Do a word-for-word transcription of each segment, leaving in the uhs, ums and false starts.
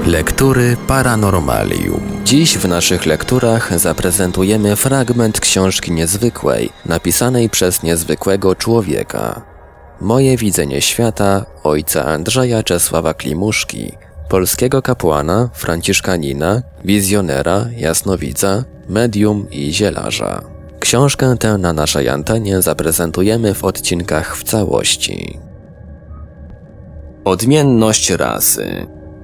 Lektury Paranormalium. Dziś w naszych lekturach zaprezentujemy fragment książki niezwykłej, napisanej przez niezwykłego człowieka. Moje widzenie świata ojca Andrzeja Czesława Klimuszki, polskiego kapłana, franciszkanina, wizjonera, jasnowidza, medium i zielarza. Książkę tę na naszej antenie zaprezentujemy w odcinkach w całości. Odmienność rasy.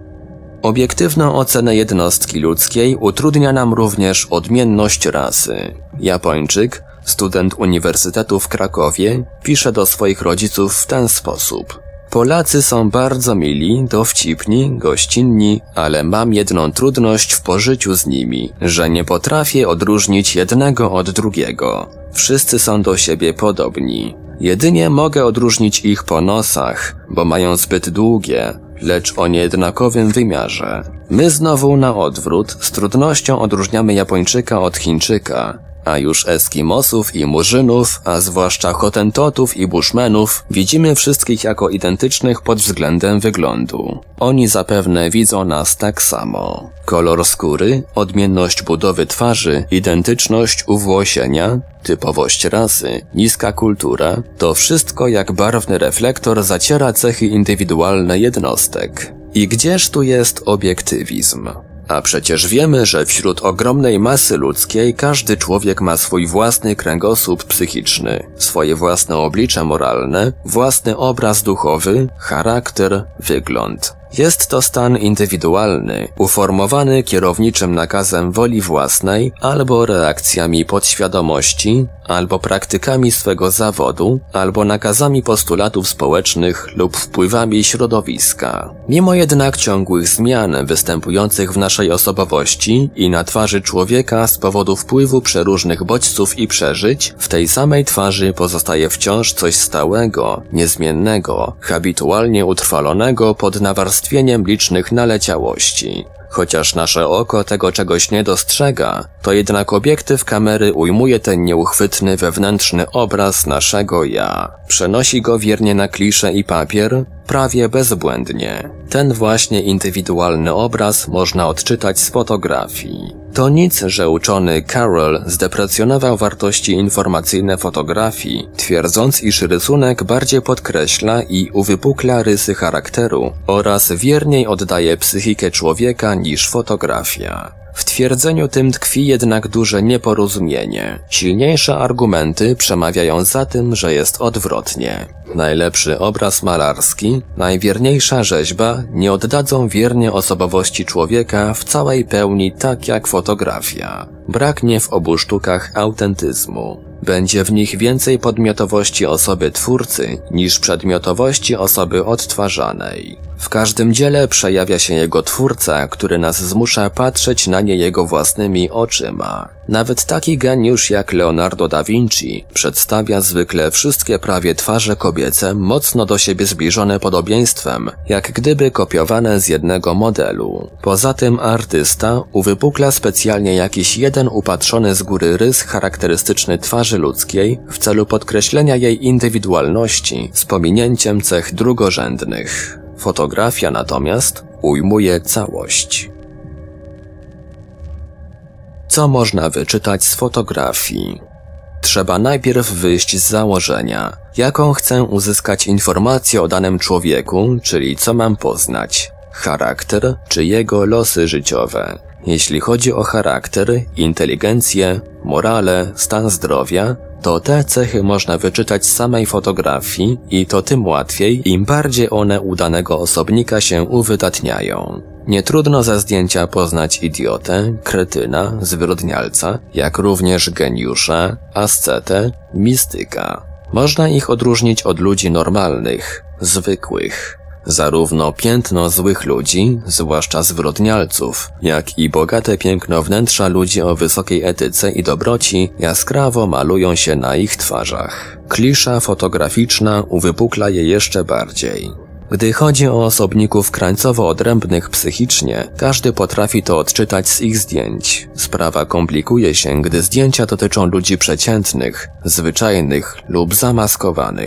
Obiektywną ocenę jednostki ludzkiej utrudnia nam również odmienność rasy. Japończyk, student Uniwersytetu w Krakowie, pisze do swoich rodziców w ten sposób. Polacy są bardzo mili, dowcipni, gościnni, ale mam jedną trudność w pożyciu z nimi, że nie potrafię odróżnić jednego od drugiego. Wszyscy są do siebie podobni. Jedynie mogę odróżnić ich po nosach, bo mają zbyt długie, lecz o niejednakowym wymiarze. My znowu na odwrót z trudnością odróżniamy Japończyka od Chińczyka, a już Eskimosów i Murzynów, a zwłaszcza Hotentotów i Bushmenów widzimy wszystkich jako identycznych pod względem wyglądu. Oni zapewne widzą nas tak samo. Kolor skóry, odmienność budowy twarzy, identyczność uwłosienia, typowość rasy, niska kultura, to wszystko jak barwny reflektor zaciera cechy indywidualne jednostek. I gdzież tu jest obiektywizm? A przecież wiemy, że wśród ogromnej masy ludzkiej każdy człowiek ma swój własny kręgosłup psychiczny, swoje własne oblicze moralne, własny obraz duchowy, charakter, wygląd. Jest to stan indywidualny, uformowany kierowniczym nakazem woli własnej, albo reakcjami podświadomości, albo praktykami swego zawodu, albo nakazami postulatów społecznych lub wpływami środowiska. Mimo jednak ciągłych zmian występujących w naszej osobowości i na twarzy człowieka z powodu wpływu przeróżnych bodźców i przeżyć, w tej samej twarzy pozostaje wciąż coś stałego, niezmiennego, habitualnie utrwalonego pod nawarstwieniem licznych naleciałości. Chociaż nasze oko tego czegoś nie dostrzega, to jednak obiektyw kamery ujmuje ten nieuchwytny wewnętrzny obraz naszego ja. Przenosi go wiernie na kliszę i papier, prawie bezbłędnie. Ten właśnie indywidualny obraz można odczytać z fotografii. To nic, że uczony Carroll zdeprecjonował wartości informacyjne fotografii, twierdząc, iż rysunek bardziej podkreśla i uwypukla rysy charakteru oraz wierniej oddaje psychikę człowieka niż fotografia. W twierdzeniu tym tkwi jednak duże nieporozumienie. Silniejsze argumenty przemawiają za tym, że jest odwrotnie. Najlepszy obraz malarski, najwierniejsza rzeźba nie oddadzą wiernie osobowości człowieka w całej pełni tak jak fotografia. Braknie w obu sztukach autentyzmu. Będzie w nich więcej podmiotowości osoby twórcy niż przedmiotowości osoby odtwarzanej. W każdym dziele przejawia się jego twórca, który nas zmusza patrzeć na nie jego własnymi oczyma. Nawet taki geniusz jak Leonardo da Vinci przedstawia zwykle wszystkie prawie twarze kobiece mocno do siebie zbliżone podobieństwem, jak gdyby kopiowane z jednego modelu. Poza tym artysta uwypukla specjalnie jakiś jeden upatrzony z góry rys charakterystyczny twarzy ludzkiej w celu podkreślenia jej indywidualności z pominięciem cech drugorzędnych. Fotografia natomiast ujmuje całość. Co można wyczytać z fotografii? Trzeba najpierw wyjść z założenia, jaką chcę uzyskać informację o danym człowieku, czyli co mam poznać, charakter czy jego losy życiowe. Jeśli chodzi o charakter, inteligencję, morale, stan zdrowia, to te cechy można wyczytać z samej fotografii i to tym łatwiej, im bardziej one u danego osobnika się uwydatniają. Nie trudno ze zdjęcia poznać idiotę, kretyna, zwyrodnialca, jak również geniusza, ascetę, mistyka. Można ich odróżnić od ludzi normalnych, zwykłych. Zarówno piętno złych ludzi, zwłaszcza zwyrodnialców, jak i bogate piękno wnętrza ludzi o wysokiej etyce i dobroci jaskrawo malują się na ich twarzach. Klisza fotograficzna uwypukla je jeszcze bardziej. Gdy chodzi o osobników krańcowo odrębnych psychicznie, każdy potrafi to odczytać z ich zdjęć. Sprawa komplikuje się, gdy zdjęcia dotyczą ludzi przeciętnych, zwyczajnych lub zamaskowanych.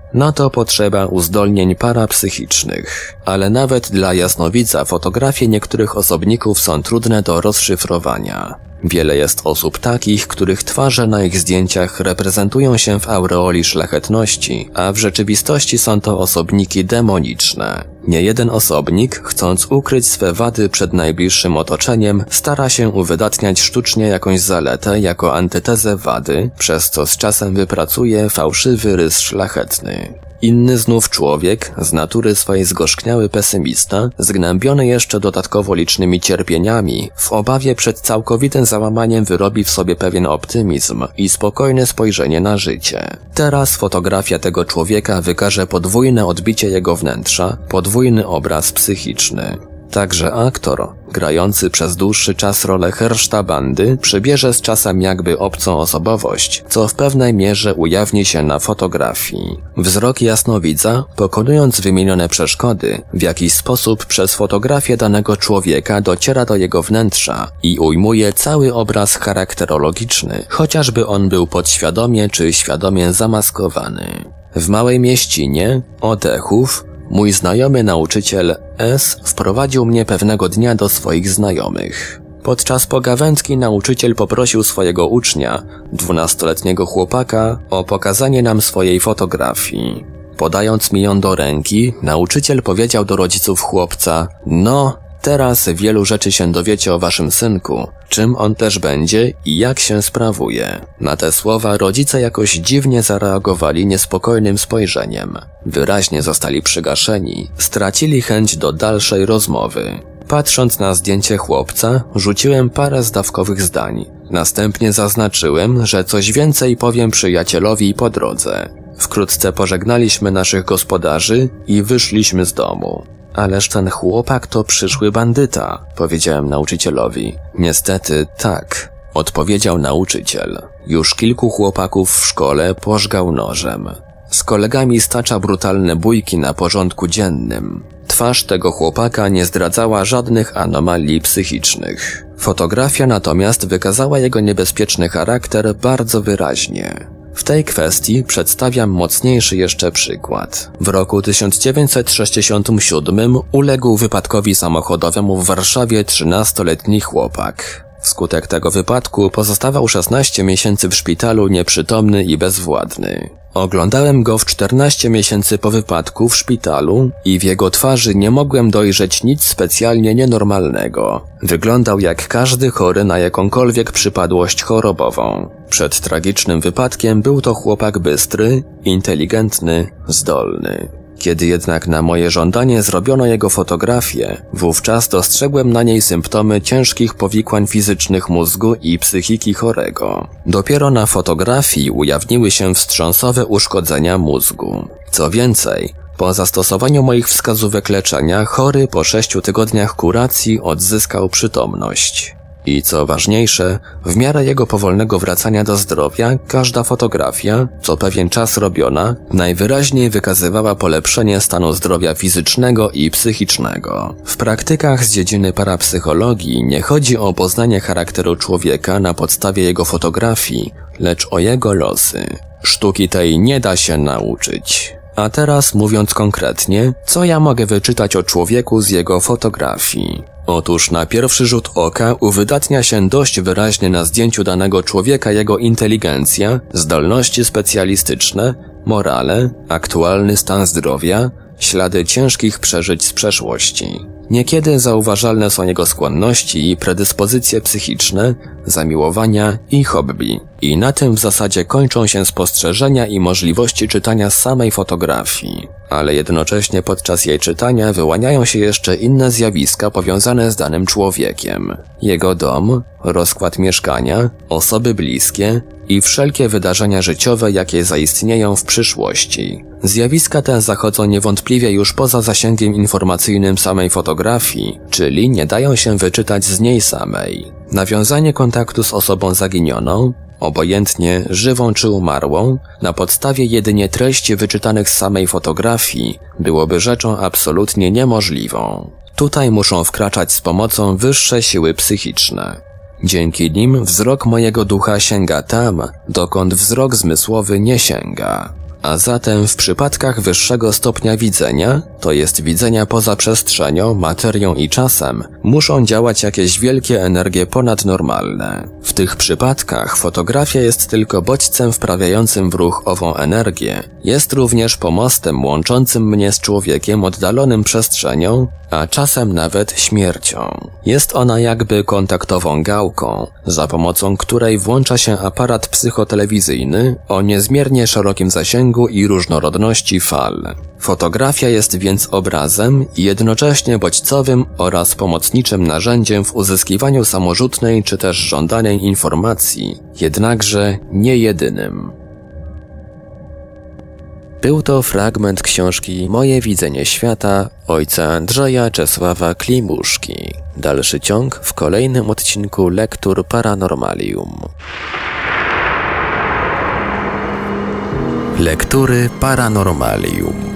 Na to potrzeba uzdolnień parapsychicznych. Ale nawet dla jasnowidza fotografie niektórych osobników są trudne do rozszyfrowania. Wiele jest osób takich, których twarze na ich zdjęciach reprezentują się w aureoli szlachetności, a w rzeczywistości są to osobniki demoniczne. Niejeden osobnik, chcąc ukryć swe wady przed najbliższym otoczeniem, stara się uwydatniać sztucznie jakąś zaletę jako antytezę wady, przez co z czasem wypracuje fałszywy rys szlachetny. Inny znów człowiek, z natury swojej zgorzkniały pesymista, zgnębiony jeszcze dodatkowo licznymi cierpieniami, w obawie przed całkowitym załamaniem wyrobi w sobie pewien optymizm i spokojne spojrzenie na życie. Teraz fotografia tego człowieka wykaże podwójne odbicie jego wnętrza, podwójny obraz psychiczny. Także aktor, grający przez dłuższy czas rolę herszta bandy, przybierze z czasem jakby obcą osobowość, co w pewnej mierze ujawni się na fotografii. Wzrok jasnowidza, pokonując wymienione przeszkody, w jakiś sposób przez fotografię danego człowieka dociera do jego wnętrza i ujmuje cały obraz charakterologiczny, chociażby on był podświadomie czy świadomie zamaskowany. W małej mieścinie, Odechów, mój znajomy nauczyciel S. wprowadził mnie pewnego dnia do swoich znajomych. Podczas pogawędki nauczyciel poprosił swojego ucznia, dwunastoletniego chłopaka, o pokazanie nam swojej fotografii. Podając mi ją do ręki, nauczyciel powiedział do rodziców chłopca: no, teraz wielu rzeczy się dowiecie o waszym synku, czym on też będzie i jak się sprawuje. Na te słowa rodzice jakoś dziwnie zareagowali niespokojnym spojrzeniem. Wyraźnie zostali przygaszeni, stracili chęć do dalszej rozmowy. Patrząc na zdjęcie chłopca, rzuciłem parę zdawkowych zdań. Następnie zaznaczyłem, że coś więcej powiem przyjacielowi po drodze. Wkrótce pożegnaliśmy naszych gospodarzy i wyszliśmy z domu. Ależ ten chłopak to przyszły bandyta, powiedziałem nauczycielowi. Niestety tak, odpowiedział nauczyciel. Już kilku chłopaków w szkole pożgał nożem. Z kolegami stacza brutalne bójki na porządku dziennym. Twarz tego chłopaka nie zdradzała żadnych anomalii psychicznych. Fotografia natomiast wykazała jego niebezpieczny charakter bardzo wyraźnie. W tej kwestii przedstawiam mocniejszy jeszcze przykład. W roku tysiąc dziewięćset sześćdziesiątym siódmym uległ wypadkowi samochodowemu w Warszawie trzynastoletni chłopak. Wskutek tego wypadku pozostawał szesnaście miesięcy w szpitalu nieprzytomny i bezwładny. Oglądałem go w czternaście miesięcy po wypadku w szpitalu i w jego twarzy nie mogłem dojrzeć nic specjalnie nienormalnego. Wyglądał jak każdy chory na jakąkolwiek przypadłość chorobową. Przed tragicznym wypadkiem był to chłopak bystry, inteligentny, zdolny. Kiedy jednak na moje żądanie zrobiono jego fotografię, wówczas dostrzegłem na niej symptomy ciężkich powikłań fizycznych mózgu i psychiki chorego. Dopiero na fotografii ujawniły się wstrząsowe uszkodzenia mózgu. Co więcej, po zastosowaniu moich wskazówek leczenia, chory po sześciu tygodniach kuracji odzyskał przytomność. I co ważniejsze, w miarę jego powolnego wracania do zdrowia, każda fotografia, co pewien czas robiona, najwyraźniej wykazywała polepszenie stanu zdrowia fizycznego i psychicznego. W praktykach z dziedziny parapsychologii nie chodzi o poznanie charakteru człowieka na podstawie jego fotografii, lecz o jego losy. Sztuki tej nie da się nauczyć. A teraz mówiąc konkretnie, co ja mogę wyczytać o człowieku z jego fotografii? Otóż na pierwszy rzut oka uwydatnia się dość wyraźnie na zdjęciu danego człowieka jego inteligencja, zdolności specjalistyczne, morale, aktualny stan zdrowia, ślady ciężkich przeżyć z przeszłości. Niekiedy zauważalne są jego skłonności i predyspozycje psychiczne, zamiłowania i hobby. I na tym w zasadzie kończą się spostrzeżenia i możliwości czytania samej fotografii. Ale jednocześnie podczas jej czytania wyłaniają się jeszcze inne zjawiska powiązane z danym człowiekiem. Jego dom, rozkład mieszkania, osoby bliskie i wszelkie wydarzenia życiowe, jakie zaistnieją w przyszłości. Zjawiska te zachodzą niewątpliwie już poza zasięgiem informacyjnym samej fotografii, czyli nie dają się wyczytać z niej samej. Nawiązanie kontaktu z osobą zaginioną, obojętnie żywą czy umarłą, na podstawie jedynie treści wyczytanych z samej fotografii, byłoby rzeczą absolutnie niemożliwą. Tutaj muszą wkraczać z pomocą wyższe siły psychiczne. Dzięki nim wzrok mojego ducha sięga tam, dokąd wzrok zmysłowy nie sięga. A zatem w przypadkach wyższego stopnia widzenia, to jest widzenia poza przestrzenią, materią i czasem, muszą działać jakieś wielkie energie ponadnormalne. W tych przypadkach fotografia jest tylko bodźcem wprawiającym w ruch ową energię. Jest również pomostem łączącym mnie z człowiekiem oddalonym przestrzenią, a czasem nawet śmiercią. Jest ona jakby kontaktową gałką, za pomocą której włącza się aparat psychotelewizyjny o niezmiernie szerokim zasięgu i różnorodności fal. Fotografia jest więc obrazem i jednocześnie bodźcowym oraz pomocniczym narzędziem w uzyskiwaniu samorzutnej czy też żądanej informacji, jednakże nie jedynym. Był to fragment książki Moje widzenie świata ojca Andrzeja Czesława Klimuszki. Dalszy ciąg w kolejnym odcinku Lektur Paranormalium. Lektury Paranormalium.